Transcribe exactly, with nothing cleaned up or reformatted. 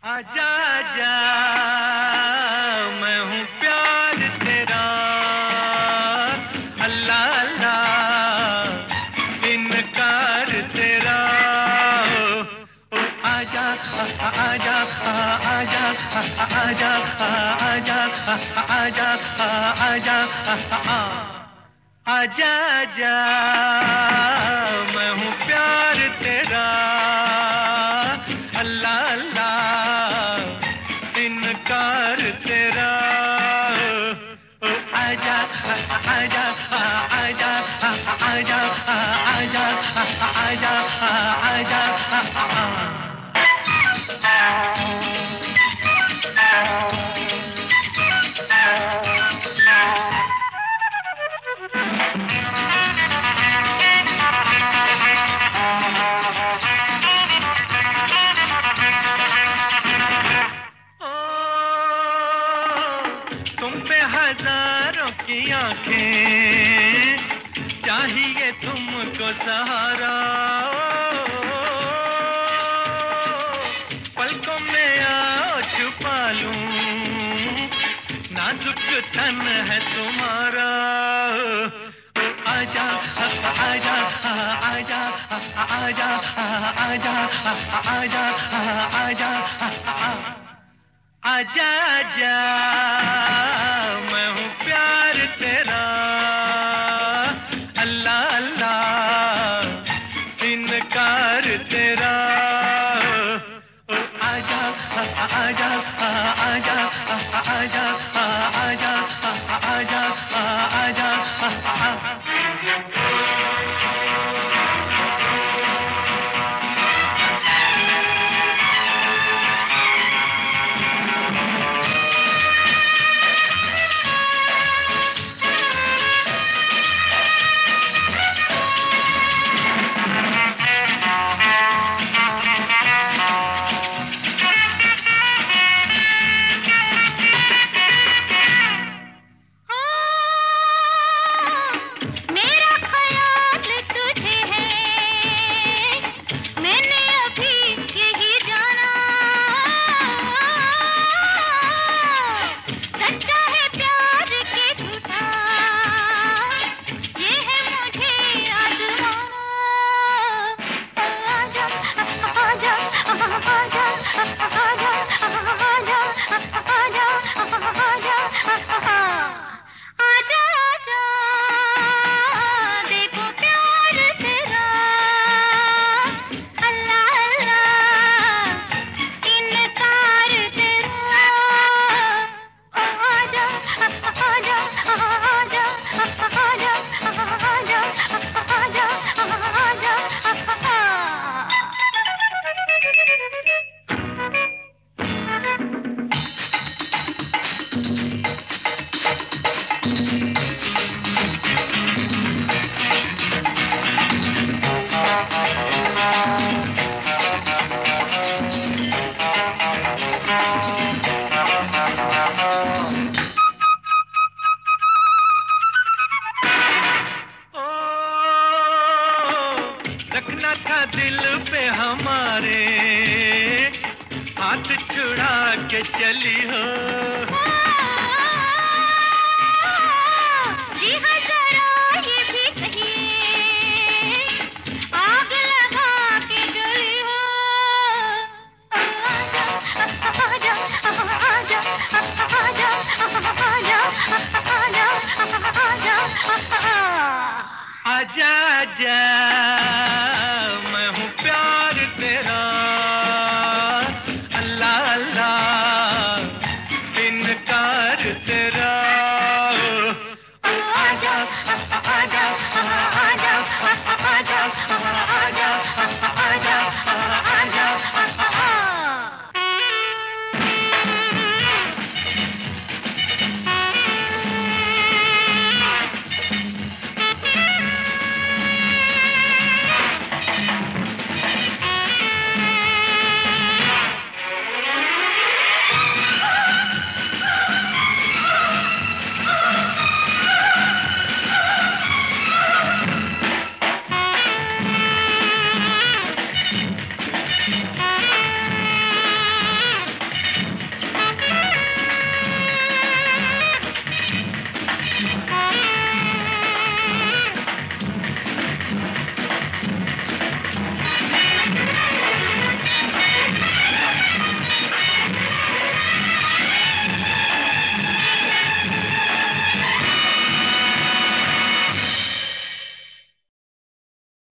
आजा आजा मैं हूँ प्यार तेरा, अल्लाह अल्लाह इनकार तेरा। ओ आजा आजा आजा आजा आजा आजा आजा आजा आजा मैं हूँ प्यार तेरा, अल्लाह अल्लाह इनकार तेरा। ओ आजा आजा आजा आजा आजा आजा आजा हजारों की आंखें चाहिए तुमको सहारा, पलकों में आओ छुपा लूं नाजुक तन है तुम्हारा। आजा आजा आजा आजा आजा आजा आजा आजा आजा मैं हूँ प्यार तेरा, अल्लाह अल्लाह इनकार तेरा। ओ आजा आजा आजा आजा आजा आजा आजा रखना था दिल पे हमारे हाथ छुड़ा के चली हो।